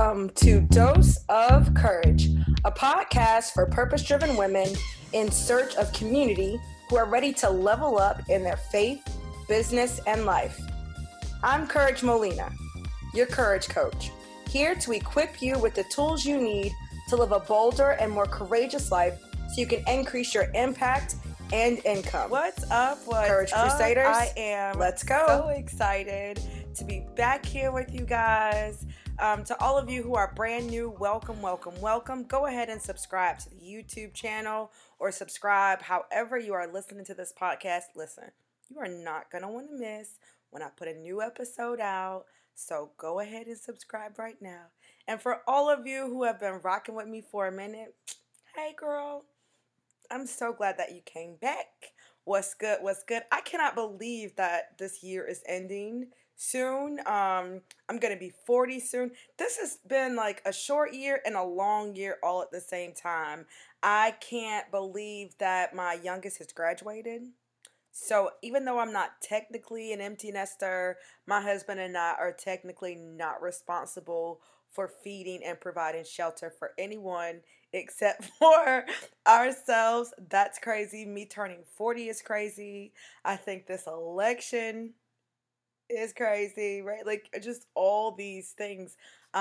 Welcome to Dose of Courage, a podcast for purpose-driven women in search of community who are ready to level up in their faith, business, and life. I'm Courage Molina, your courage coach, here to equip you with the tools you need to live a bolder and more courageous life so you can increase your impact and income. What's up, Courage Crusaders? I am Let's go. So excited to be back here with you guys. To all of you who are brand new, welcome. Go ahead and subscribe to the YouTube channel or subscribe however you are listening to this podcast. Listen, you are not going to want to miss when I put a new episode out. So go ahead and subscribe right now. And for all of you who have been rocking with me for a minute, hey girl, I'm so glad that you came back. What's good? I cannot believe that this year is ending soon. I'm going to be 40 soon. This has been like a short year and a long year all at the same time. I can't believe that my youngest has graduated. So even though I'm not technically an empty nester, my husband and I are technically not responsible for feeding and providing shelter for anyone except for ourselves. That's crazy. Me turning 40 is crazy. I think this election is crazy, right? Like just all these things.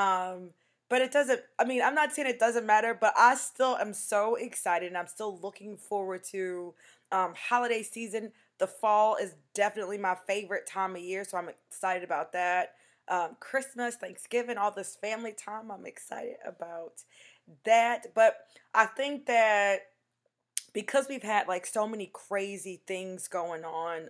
But it doesn't, I'm not saying it doesn't matter, but I still am so excited and I'm still looking forward to holiday season. The fall is definitely my favorite time of year, so I'm excited about that. Christmas, Thanksgiving, all this family time, I'm excited about that. But I think that because we've had like so many crazy things going on,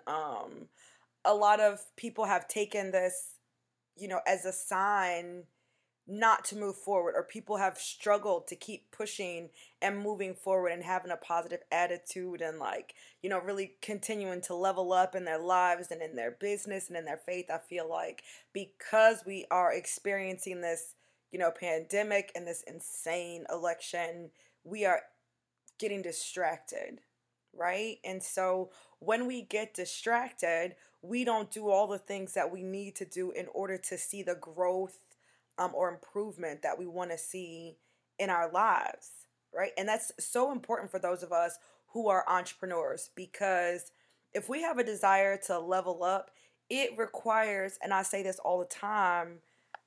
a lot of people have taken this, as a sign not to move forward, or people have struggled to keep pushing and moving forward and having a positive attitude and really continuing to level up in their lives and in their business and in their faith. I feel like because we are experiencing this, pandemic and this insane election, we are getting distracted, right? And so when we get distracted, we don't do all the things that we need to do in order to see the growth or improvement that we want to see in our lives, right? And that's so important for those of us who are entrepreneurs, because if we have a desire to level up, it requires, and I say this all the time,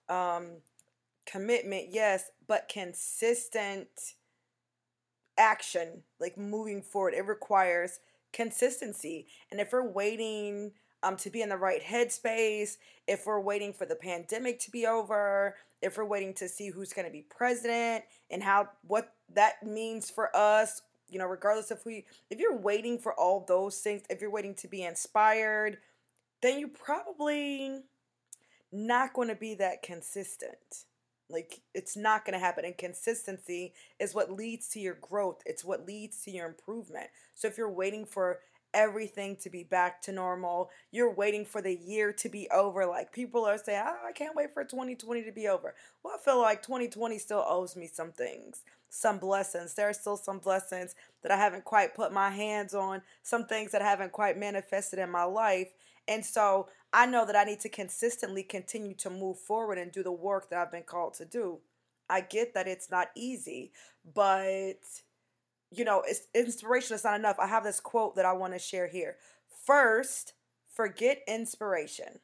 commitment, yes, but consistent action, like moving forward. It requires consistency. And if we're waiting to be in the right headspace, if we're waiting for the pandemic to be over, if we're waiting to see who's going to be president and what that means for us, regardless if you're waiting for all those things, if you're waiting to be inspired, then you're probably not going to be that consistent. Like, it's not going to happen. And consistency is what leads to your growth. It's what leads to your improvement. So if you're waiting for everything to be back to normal, you're waiting for the year to be over. Like, people are saying, I can't wait for 2020 to be over. Well, I feel like 2020 still owes me some things, some blessings. There are still some blessings that I haven't quite put my hands on, some things that I haven't quite manifested in my life. And so I know that I need to consistently continue to move forward and do the work that I've been called to do. I get that it's not easy, but it's inspiration is not enough. I have this quote that I want to share here. First, forget inspiration.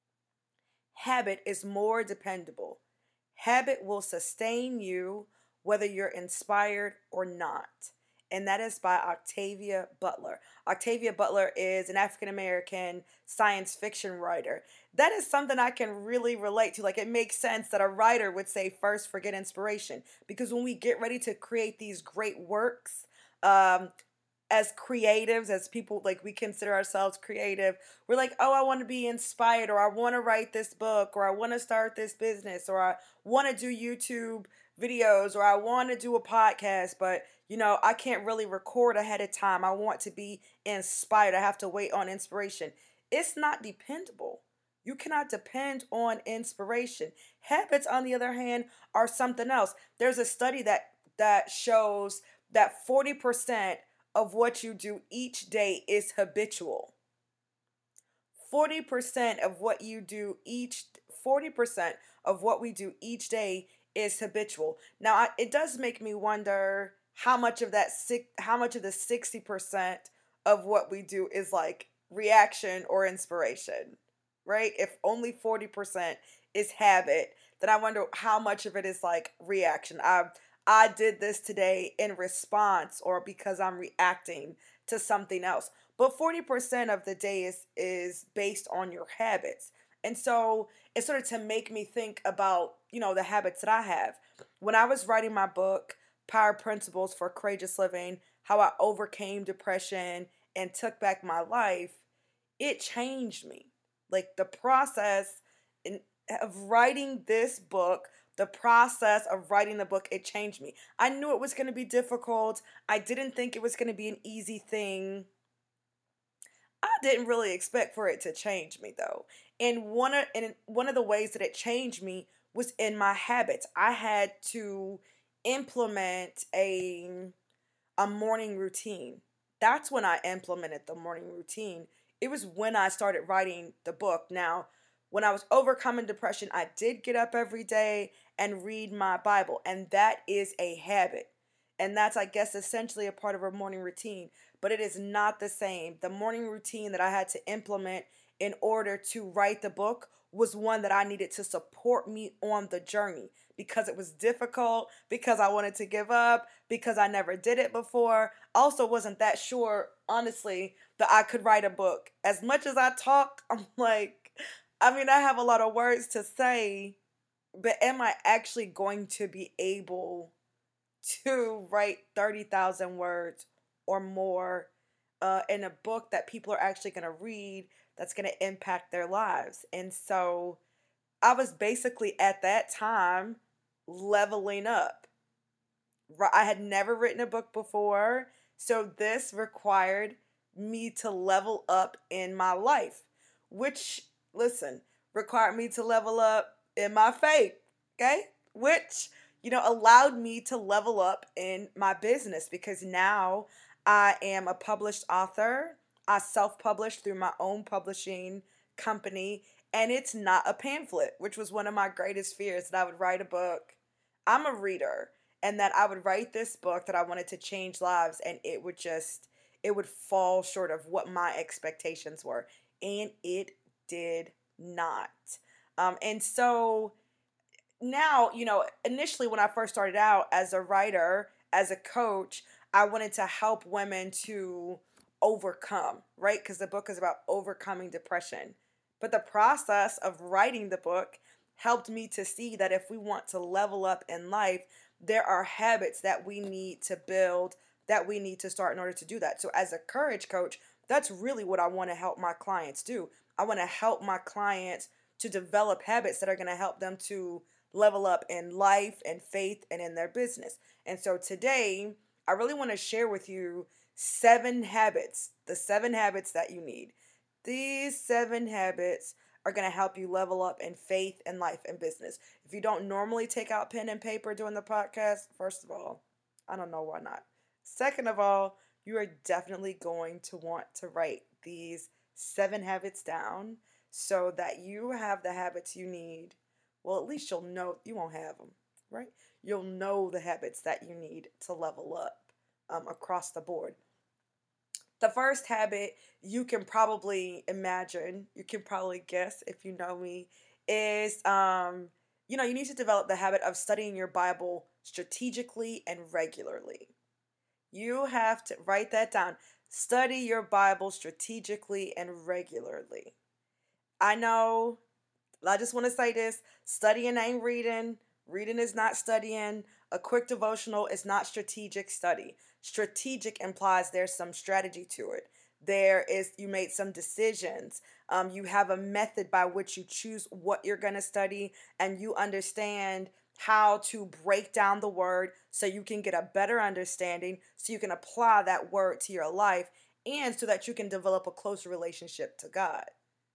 Habit is more dependable. Habit will sustain you whether you're inspired or not. And that is by Octavia Butler. Octavia Butler is an African-American science fiction writer. That is something I can really relate to. Like, it makes sense that a writer would say, first, forget inspiration. Because when we get ready to create these great works, as creatives, as people, like, we consider ourselves creative, we're like, oh, I want to be inspired, or I want to write this book, or I want to start this business, or I want to do YouTube videos, or I want to do a podcast, but I can't really record ahead of time. I want to be inspired. I have to wait on inspiration. It's not dependable. You cannot depend on inspiration. Habits, on the other hand, are something else. There's a study that shows that 40% of what you do each day is habitual. 40% of what we do each day is habitual. Now, it does make me wonder how much of how much of the 60% of what we do is like reaction or inspiration, right? If only 40% is habit, then I wonder how much of it is like reaction. I did this today in response or because I'm reacting to something else. But 40% of the day is based on your habits. And so it's sort of to make me think about, the habits that I have. When I was writing my book, Power Principles for Courageous Living, how I overcame depression and took back my life, it changed me. Like the process of writing this book, the process of writing the book, it changed me. I knew it was going to be difficult. I didn't think it was going to be an easy thing. I didn't really expect for it to change me though. And one of the ways that it changed me was in my habits. I had to implement a morning routine. That's when I implemented the morning routine. It was when I started writing the book. Now, when I was overcoming depression, I did get up every day and read my Bible, and that is a habit. And that's, I guess, essentially a part of a morning routine, but it is not the same. The morning routine that I had to implement in order to write the book was one that I needed to support me on the journey because it was difficult, because I wanted to give up, because I never did it before. Also, wasn't that sure, honestly, that I could write a book. As much as I talk, I'm like, I have a lot of words to say, but am I actually going to be able to write 30,000 words or more in a book that people are actually going to read that's going to impact their lives? And so I was basically at that time leveling up. I had never written a book before, so this required me to level up in my life, which, listen, required me to level up in my faith, okay? Which, allowed me to level up in my business because now I am a published author. I self published through my own publishing company, and it's not a pamphlet, which was one of my greatest fears that I would write a book. I'm a reader, and that I would write this book that I wanted to change lives, and it would fall short of what my expectations were, and it did not. And so now, initially when I first started out as a writer, as a coach, I wanted to help women to overcome, right? Because the book is about overcoming depression. But the process of writing the book helped me to see that if we want to level up in life, there are habits that we need to build, that we need to start in order to do that. So as a courage coach, that's really what I want to help my clients do. I want to help my clients to develop habits that are going to help them to level up in life and faith and in their business. And so today, I really want to share with you 7 habits, the 7 habits that you need. These 7 habits are going to help you level up in faith and life and business. If you don't normally take out pen and paper during the podcast, first of all, I don't know why not. Second of all, you are definitely going to want to write these 7 habits down so that you have the habits you need. Well, at least you'll know you won't have them, right? You'll know the habits that you need to level up across the board. The first habit you can probably imagine, you can probably guess if you know me, is you need to develop the habit of studying your Bible strategically and regularly. You have to write that down. Study your Bible strategically and regularly. I know, I just want to say this, studying ain't reading. Reading is not studying. A quick devotional is not strategic study. Strategic implies there's some strategy to it. You made some decisions. You have a method by which you choose what you're going to study, and you understand how to break down the word so you can get a better understanding, so you can apply that word to your life, and so that you can develop a closer relationship to God.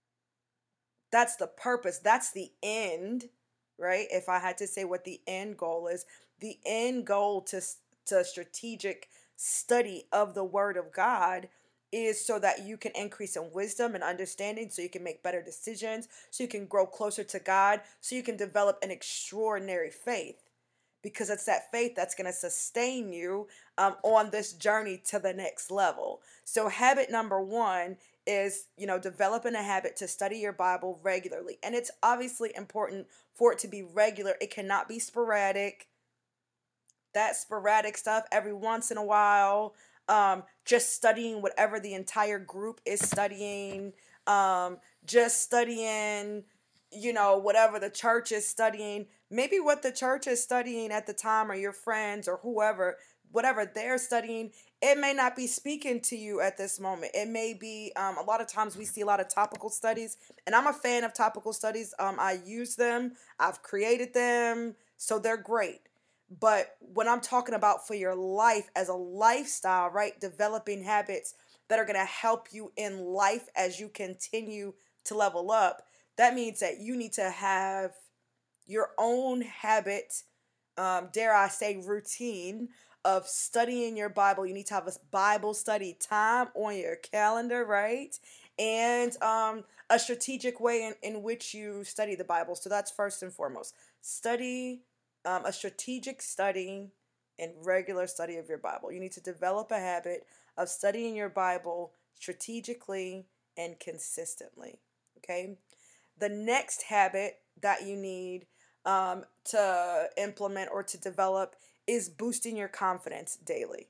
That's the purpose. That's the end, right? If I had to say what the end goal is, the end goal to strategic study of the Word of God is so that you can increase in wisdom and understanding, so you can make better decisions, so you can grow closer to God, so you can develop an extraordinary faith. because it's that faith that's going to sustain you on this journey to the next level. So, habit number one is, developing a habit to study your Bible regularly. And it's obviously important for it to be regular, it cannot be sporadic. That sporadic stuff every once in a while, just studying whatever the entire group is studying, just studying, whatever the church is studying. Maybe what the church is studying at the time, or your friends or whoever, whatever they're studying, it may not be speaking to you at this moment. It may be, a lot of times we see a lot of topical studies, and I'm a fan of topical studies. I use them, I've created them, so they're great. But when I'm talking about for your life as a lifestyle, right? Developing habits that are going to help you in life as you continue to level up, that means that you need to have your own habit, dare I say, routine of studying your Bible. You need to have a Bible study time on your calendar, right? And a strategic way in which you study the Bible. So that's first and foremost. Study, a strategic study and regular study of your Bible. You need to develop a habit of studying your Bible strategically and consistently. Okay? The next habit that you need to implement or to develop is boosting your confidence daily.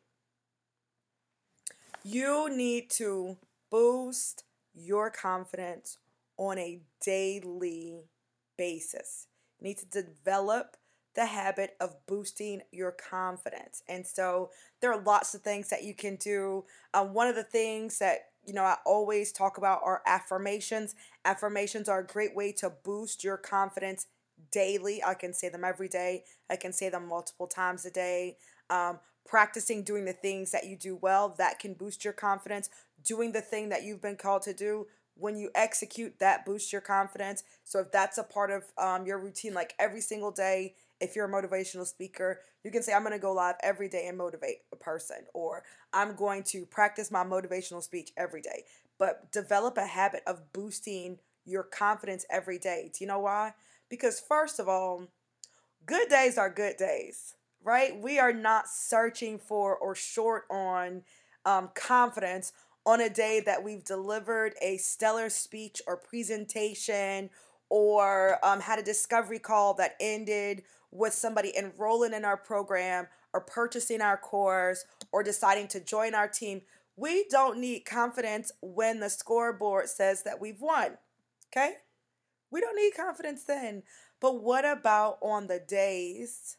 You need to boost your confidence on a daily basis. You need to develop the habit of boosting your confidence. And so there are lots of things that you can do. One of the things that I always talk about are affirmations. Affirmations are a great way to boost your confidence daily. I can say them every day. I can say them multiple times a day. Practicing doing the things that you do well, that can boost your confidence. Doing the thing that you've been called to do, when you execute, that boosts your confidence. So if that's a part of your routine, like every single day, if you're a motivational speaker, you can say, I'm going to go live every day and motivate a person, or I'm going to practice my motivational speech every day. But develop a habit of boosting your confidence every day. Do you know why? Because first of all, good days are good days, right? We are not searching for or short on confidence on a day that we've delivered a stellar speech or presentation, or had a discovery call that ended with somebody enrolling in our program or purchasing our course or deciding to join our team. We don't need confidence when the scoreboard says that we've won, okay? We don't need confidence then. But what about on the days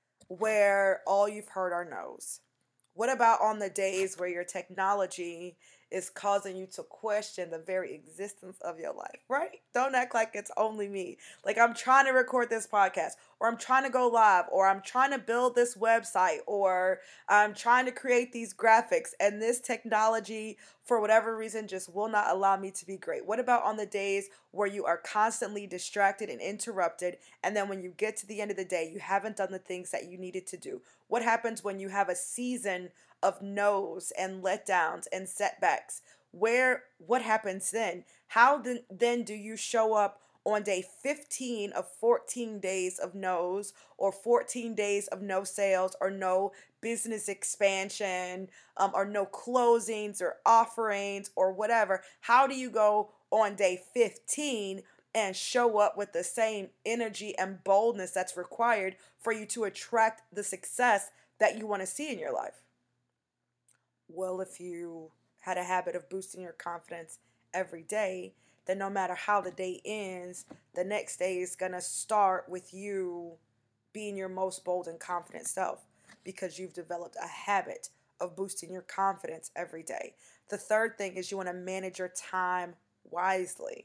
where all you've heard are no's? What about on the days where your technology is causing you to question the very existence of your life, right? Don't act like it's only me. Like, I'm trying to record this podcast, or I'm trying to go live, or I'm trying to build this website, or I'm trying to create these graphics, and this technology, for whatever reason, just will not allow me to be great. What about on the days where you are constantly distracted and interrupted, and then when you get to the end of the day, you haven't done the things that you needed to do? What happens when you have a season of no's and letdowns and setbacks? What happens then? How then do you show up on day 15 of 14 days of no's, or 14 days of no sales, or no business expansion, or no closings or offerings or whatever? How do you go on day 15 and show up with the same energy and boldness that's required for you to attract the success that you want to see in your life? Well, if you had a habit of boosting your confidence every day, then no matter how the day ends, the next day is going to start with you being your most bold and confident self, because you've developed a habit of boosting your confidence every day. The third thing is you want to manage your time wisely.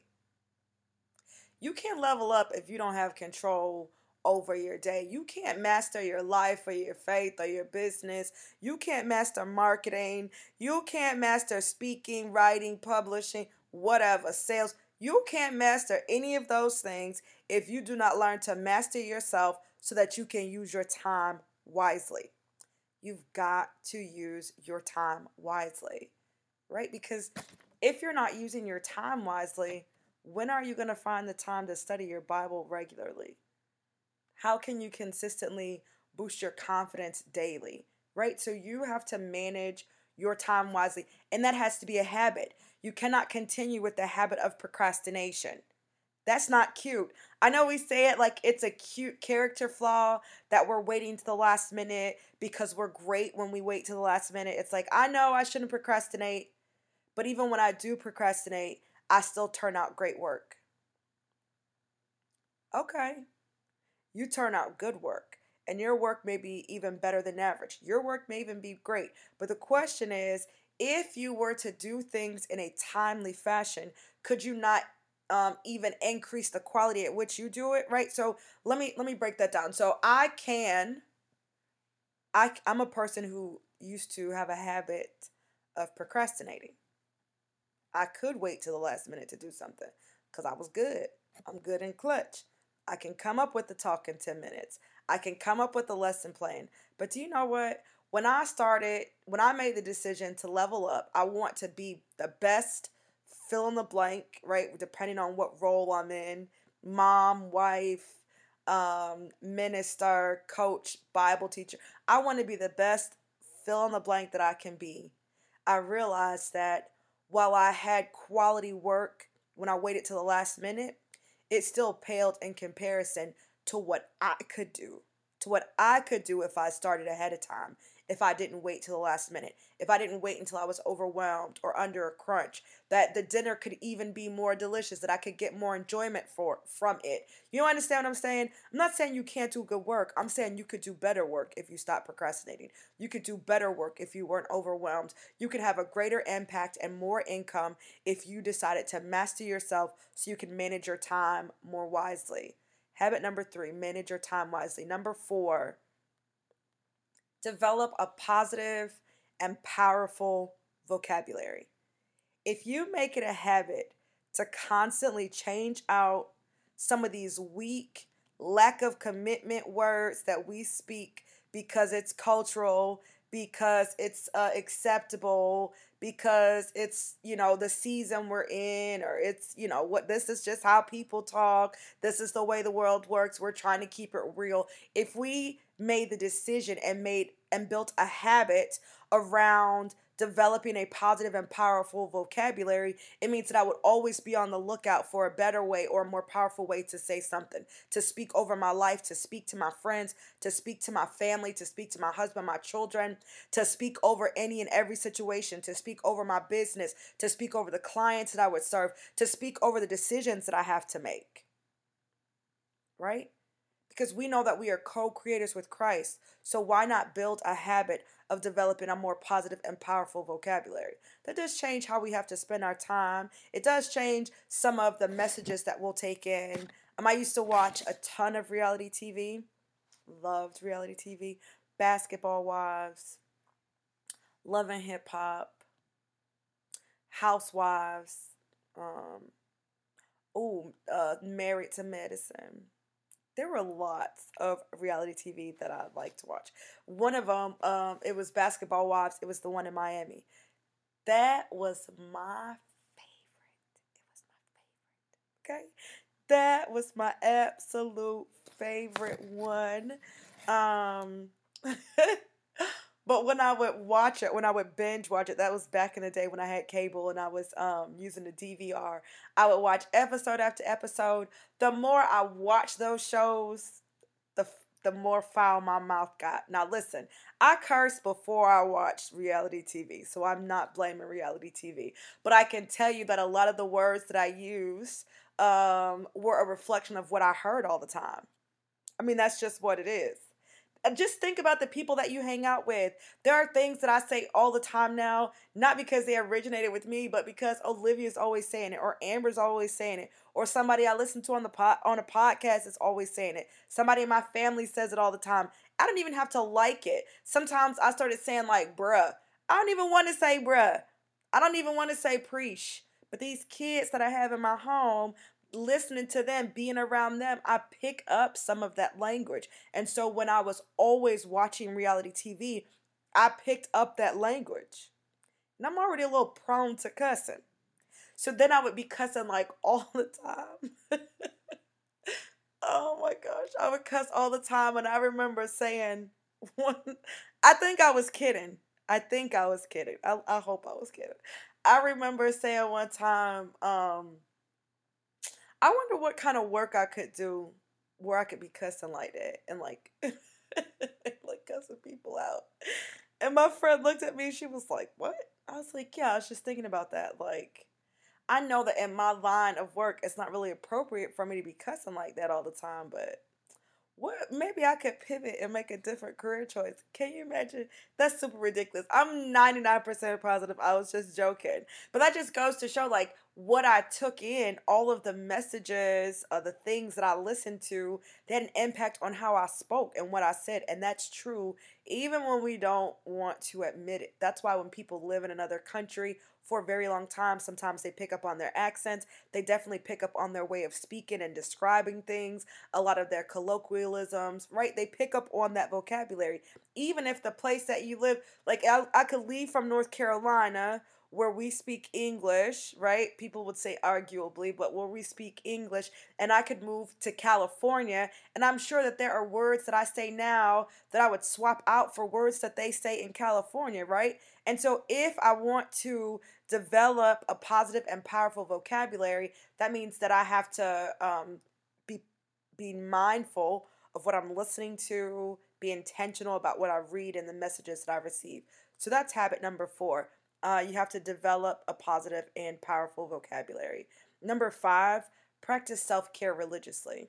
You can't level up if you don't have control over your day. You can't master your life or your faith or your business. You can't master marketing. You can't master speaking, writing, publishing, whatever, sales. You can't master any of those things if you do not learn to master yourself so that you can use your time wisely. You've got to use your time wisely, right? Because if you're not using your time wisely, when are you going to find the time to study your Bible regularly? How can you consistently boost your confidence daily, right? So you have to manage your time wisely, and that has to be a habit. You cannot continue with the habit of procrastination. That's not cute. I know we say it like it's a cute character flaw that we're waiting to the last minute because we're great when we wait to the last minute. It's like, I know I shouldn't procrastinate, but even when I do procrastinate, I still turn out great work. Okay, you turn out good work, and your work may be even better than average. Your work may even be great. But the question is, if you were to do things in a timely fashion, could you not even increase the quality at which you do it? Right. So let me break that down. So I'm a person who used to have a habit of procrastinating. I could wait till the last minute to do something because I was good. I'm good in clutch. I can come up with the talk in 10 minutes. I can come up with the lesson plan. But do you know what? When I made the decision to level up, I want to be the best fill in the blank, right? Depending on what role I'm in, mom, wife, minister, coach, Bible teacher. I want to be the best fill in the blank that I can be. I realized that while I had quality work when I waited till the last minute, it still paled in comparison to what I could do. To what I could do if I started ahead of time, if I didn't wait till the last minute, if I didn't wait until I was overwhelmed or under a crunch, that the dinner could even be more delicious, that I could get more enjoyment from it. You understand what I'm saying? I'm not saying you can't do good work. I'm saying you could do better work if you stop procrastinating. You could do better work if you weren't overwhelmed. You could have a greater impact and more income if you decided to master yourself so you can manage your time more wisely. Habit number 3, manage your time wisely. Number 4, develop a positive and powerful vocabulary. If you make it a habit to constantly change out some of these weak, lack of commitment words that we speak because it's cultural, because it's acceptable, because it's, the season we're in, or it's, what this is just how people talk. This is the way the world works. We're trying to keep it real. If we made the decision and built a habit around developing a positive and powerful vocabulary, it means that I would always be on the lookout for a better way or a more powerful way to say something, to speak over my life, to speak to my friends, to speak to my family, to speak to my husband, my children, to speak over any and every situation, to speak over my business, to speak over the clients that I would serve, to speak over the decisions that I have to make. Right? Because we know that we are co-creators with Christ. So why not build a habit of developing a more positive and powerful vocabulary? That does change how we have to spend our time. It does change some of the messages that we'll take in. I used to watch a ton of reality TV. Loved reality TV. Basketball Wives, Love and Hip Hop, Housewives, Married to Medicine. There were lots of reality TV that I like to watch. One of them, it was Basketball Wives. It was the one in Miami. That was my favorite. Okay? That was my absolute favorite one. But when I would watch it, when I would binge watch it, that was back in the day when I had cable and I was using the DVR. I would watch episode after episode. The more I watched those shows, the more foul my mouth got. Now listen, I cursed before I watched reality TV, so I'm not blaming reality TV. But I can tell you that a lot of the words that I used were a reflection of what I heard all the time. That's just what it is. Just think about the people that you hang out with. There are things that I say all the time now, not because they originated with me, but because Olivia's always saying it, or Amber's always saying it, or somebody I listen to on a podcast is always saying it. Somebody in my family says it all the time. I don't even have to like it. Sometimes I started saying like, bruh. I don't even want to say bruh. I don't even want to say preach. But these kids that I have in my home, listening to them, being around them, I pick up some of that language. And so when I was always watching reality TV, I picked up that language. And I'm already a little prone to cussing. So then I would be cussing like all the time. Oh my gosh, I would cuss all the time, and I remember saying one. I think I was kidding. I think I was kidding. I hope I was kidding. I remember saying one time, I wonder what kind of work I could do where I could be cussing like that and like like cussing people out. And my friend looked at me, she was like, "What?" I was like, "Yeah, I was just thinking about that. Like, I know that in my line of work, it's not really appropriate for me to be cussing like that all the time, but what maybe I could pivot and make a different career choice. Can you imagine? That's super ridiculous. I'm 99% positive I was just joking. But that just goes to show like what I took in, all of the messages, the things that I listened to, they had an impact on how I spoke and what I said. And that's true even when we don't want to admit it. That's why when people live in another country for a very long time, sometimes they pick up on their accents. They definitely pick up on their way of speaking and describing things, a lot of their colloquialisms, right? They pick up on that vocabulary. Even if the place that you live, like I could leave from North Carolina where we speak English, right? People would say arguably, but where we speak English, and I could move to California, and I'm sure that there are words that I say now that I would swap out for words that they say in California, right? And so if I want to develop a positive and powerful vocabulary, that means that I have to be be mindful of what I'm listening to, be intentional about what I read and the messages that I receive. So that's habit number 4. You have to develop a positive and powerful vocabulary. Number 5, practice self care religiously.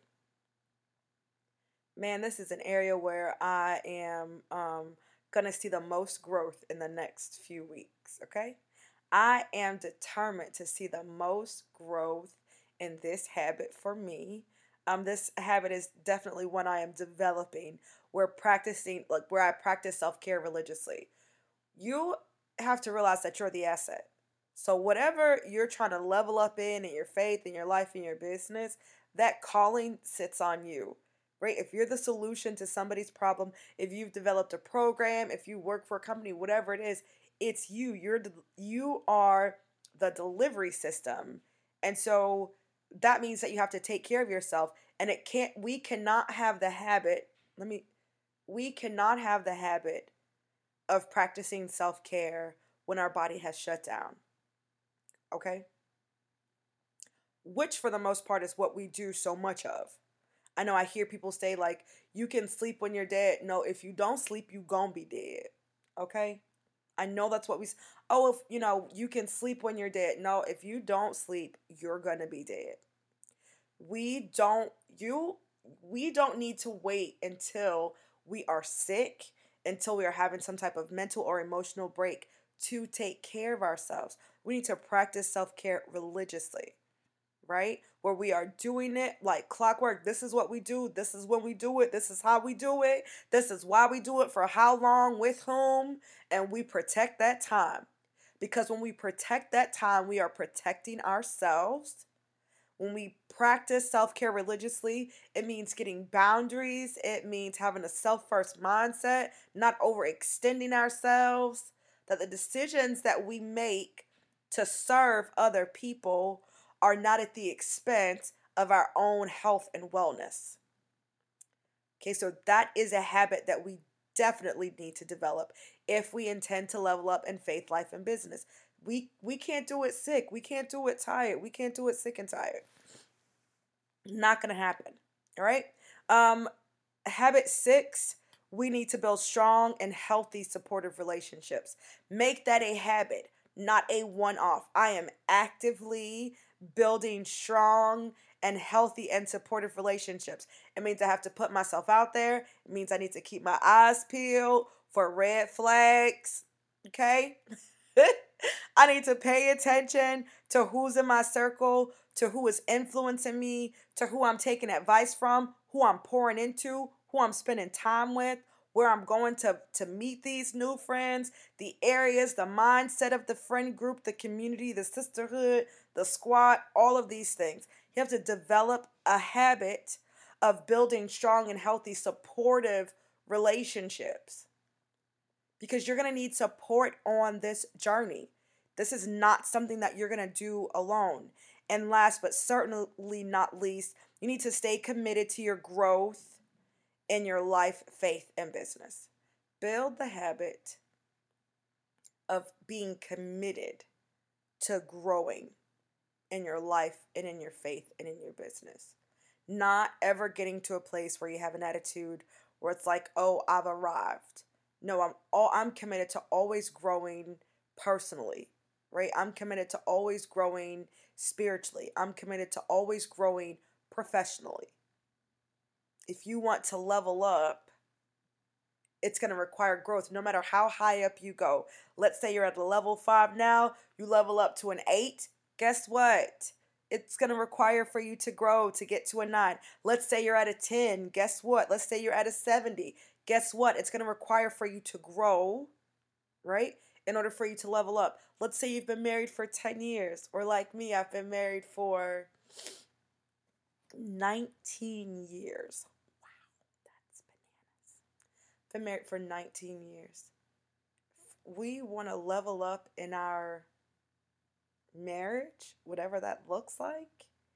Man, this is an area where I am going to see the most growth in the next few weeks, okay? I am determined to see the most growth in this habit for me. This habit is definitely one I am developing. Where I practice self care religiously. You have to realize that you're the asset. So, whatever you're trying to level up in your faith, in your life, in your business, that calling sits on you, right? If you're the solution to somebody's problem, if you've developed a program, if you work for a company, whatever it is, it's you. You are the delivery system. And so that means that you have to take care of yourself. And we cannot have the habit, we cannot have the habit of practicing self care when our body has shut down. Okay? Which, for the most part, is what we do so much of. I know I hear people say, like, you can sleep when you're dead. No, if you don't sleep, you gonna be dead. Okay? I know that's what if, you can sleep when you're dead. No, if you don't sleep, you're gonna be dead. We don't, we don't need to wait until we are sick, until we are having some type of mental or emotional break to take care of ourselves. We need to practice self care religiously, right? Where we are doing it like clockwork. This is what we do. This is when we do it. This is how we do it. This is why we do it, for how long, with whom, and we protect that time. Because when we protect that time, we are protecting ourselves. When we practice self care religiously, it means getting boundaries. It means having a self first mindset, not overextending ourselves. That the decisions that we make to serve other people are not at the expense of our own health and wellness. Okay, so that is a habit that we definitely need to develop if we intend to level up in faith, life, and business. We can't do it sick. We can't do it tired. We can't do it sick and tired. Not gonna happen. All right. Habit 6, we need to build strong and healthy supportive relationships. Make that a habit, not a one-off. I am actively building strong and healthy and supportive relationships. It means I have to put myself out there. It means I need to keep my eyes peeled for red flags. Okay? I need to pay attention to who's in my circle, to who is influencing me, to who I'm taking advice from, who I'm pouring into, who I'm spending time with, where I'm going to meet these new friends, the areas, the mindset of the friend group, the community, the sisterhood, the squad, all of these things. You have to develop a habit of building strong and healthy, supportive relationships, because you're going to need support on this journey. This is not something that you're going to do alone. And last but certainly not least, You need to stay committed to your growth in your life, faith, and business. Build the habit of being committed to growing in your life and in your faith and in your business. Not ever getting to a place where you have an attitude where it's like, "Oh, I've arrived." No, I'm committed to always growing personally, right? I'm committed to always growing spiritually. I'm committed to always growing professionally. If you want to level up, it's going to require growth no matter how high up you go. Let's say you're at the level 5 now, you level up to an 8. Guess what? It's going to require for you to grow to get to a 9. Let's say you're at a 10. Guess what? Let's say you're at a 70. Guess what? It's going to require for you to grow, right? In order for you to level up. Let's say you've been married for 10 years, or like me, I've been married for 19 years. Been married for 19 years. We want to level up in our marriage, whatever that looks like.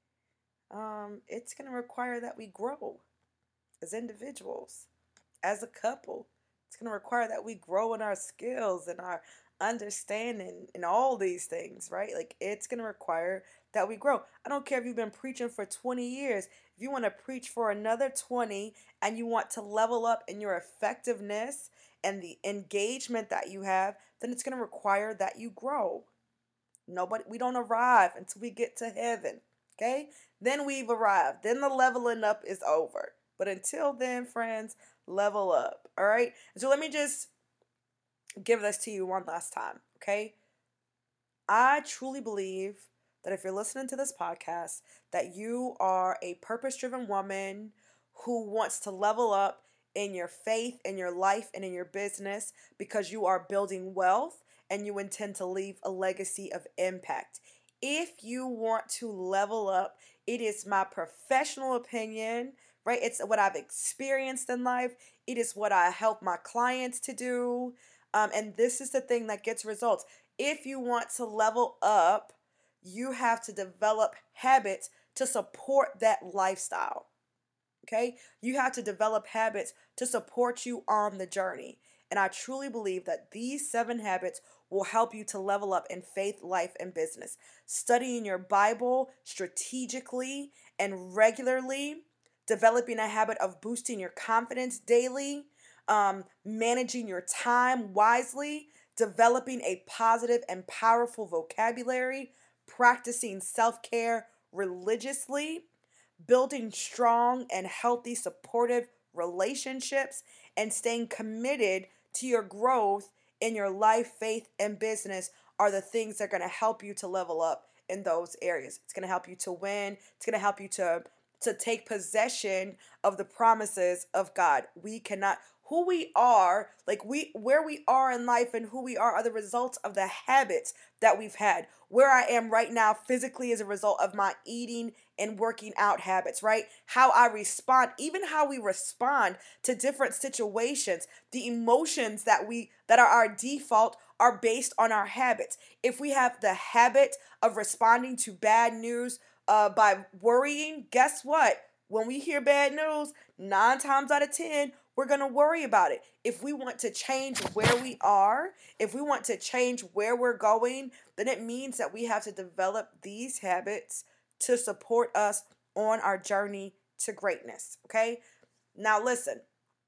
It's going to require that we grow as individuals, as a couple. It's going to require that we grow in our skills and our understanding and all these things, right? Like, it's going to require that we grow. I don't care if you've been preaching for 20 years. If you want to preach for another 20 and you want to level up in your effectiveness and the engagement that you have, then it's going to require that you grow. We don't arrive until we get to heaven, okay? Then we've arrived. Then the leveling up is over. But until then, friends, level up, all right? So let me just give this to you one last time, okay? I truly believe that if you're listening to this podcast, that you are a purpose-driven woman who wants to level up in your faith, in your life, and in your business because you are building wealth and you intend to leave a legacy of impact. If you want to level up, it is my professional opinion, right? It's what I've experienced in life. It is what I help my clients to do. And this is the thing that gets results. If you want to level up, you have to develop habits to support that lifestyle. Okay? You have to develop habits to support you on the journey. And I truly believe that these 7 habits will help you to level up in faith, life, and business. Studying your Bible strategically and regularly, developing a habit of boosting your confidence daily, managing your time wisely, developing a positive and powerful vocabulary, practicing self-care religiously, building strong and healthy supportive relationships, and staying committed to your growth in your life, faith, and business are the things that are going to help you to level up in those areas. It's going to help you to win. It's going to help you to take possession of the promises of God. We cannot, who we are, where we are in life and who we are the results of the habits that we've had. Where I am right now physically is a result of my eating and working out habits, right? How I respond, even how we respond to different situations, the emotions that are our default are based on our habits. If we have the habit of responding to bad news by worrying, guess what? When we hear bad news, 9 times out of 10, we're going to worry about it. If we want to change where we are, if we want to change where we're going, then it means that we have to develop these habits to support us on our journey to greatness, okay? Now listen,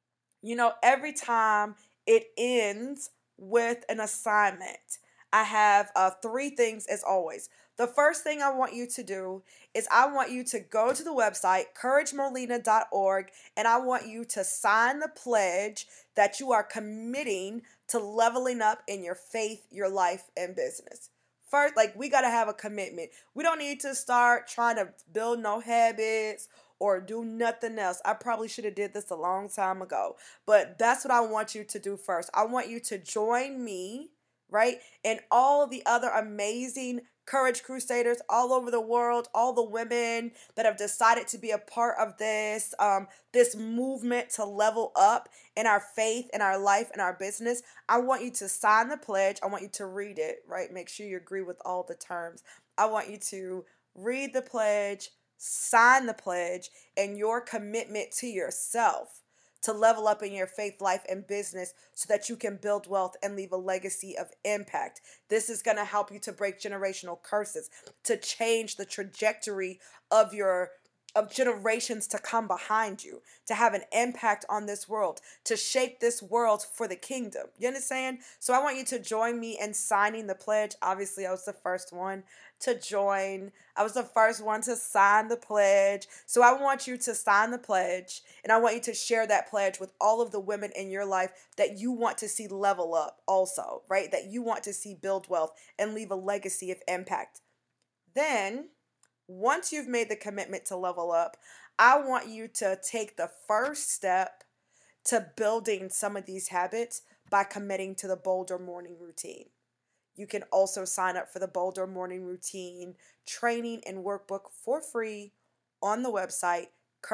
every time it ends with an assignment, I have 3 things as always. The first thing I want you to do is I want you to go to the website, couragemolina.org, and I want you to sign the pledge that you are committing to leveling up in your faith, your life, and business. First, we got to have a commitment. We don't need to start trying to build no habits or do nothing else. I probably should have did this a long time ago, but that's what I want you to do first. I want you to join me, right, and all the other amazing Courage Crusaders all over the world, all the women that have decided to be a part of this movement to level up in our faith, in our life, in our business. I want you to sign the pledge. I want you to read it, right? Make sure you agree with all the terms. I want you to read the pledge, sign the pledge and your commitment to yourself to level up in your faith life and business so that you can build wealth and leave a legacy of impact. This is going to help you to break generational curses, to change the trajectory of generations to come behind you, to have an impact on this world, to shape this world for the kingdom. You understand? So I want you to join me in signing the pledge. Obviously, I was the first one to join. I was the first one to sign the pledge. So I want you to sign the pledge, and I want you to share that pledge with all of the women in your life that you want to see level up also, right? That you want to see build wealth and leave a legacy of impact. Then, once you've made the commitment to level up, I want you to take the first step to building some of these habits by committing to the Bolder Morning Routine. You can also sign up for the Bolder Morning Routine training and workbook for free on the website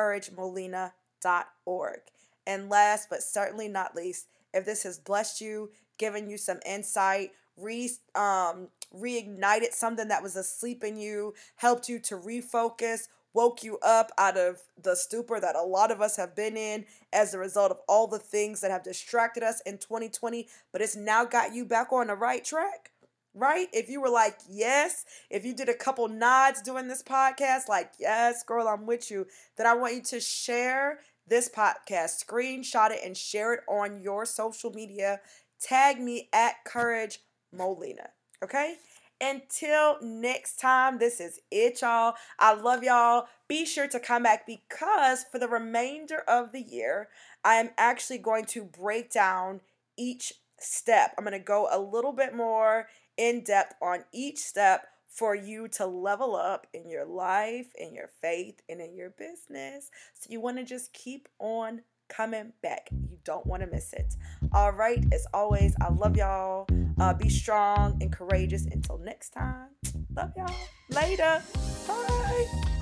couragemolina.org. And last but certainly not least, if this has blessed you, given you some insight, reignited something that was asleep in you, helped you to refocus, woke you up out of the stupor that a lot of us have been in as a result of all the things that have distracted us in 2020, but it's now got you back on the right track, right? If you were like, yes, if you did a couple nods during this podcast, like, yes, girl, I'm with you, then I want you to share this podcast, screenshot it and share it on your social media. Tag me at Courage Molina, okay? Until next time, this is it, y'all. I love y'all. Be sure to come back because for the remainder of the year, I am actually going to break down each step. I'm going to go a little bit more in depth on each step for you to level up in your life, in your faith, and in your business. So you want to just keep on coming back. You don't want to miss it. All right. As always, I love y'all. Be strong and courageous. Until next time. Love y'all. Later. Bye.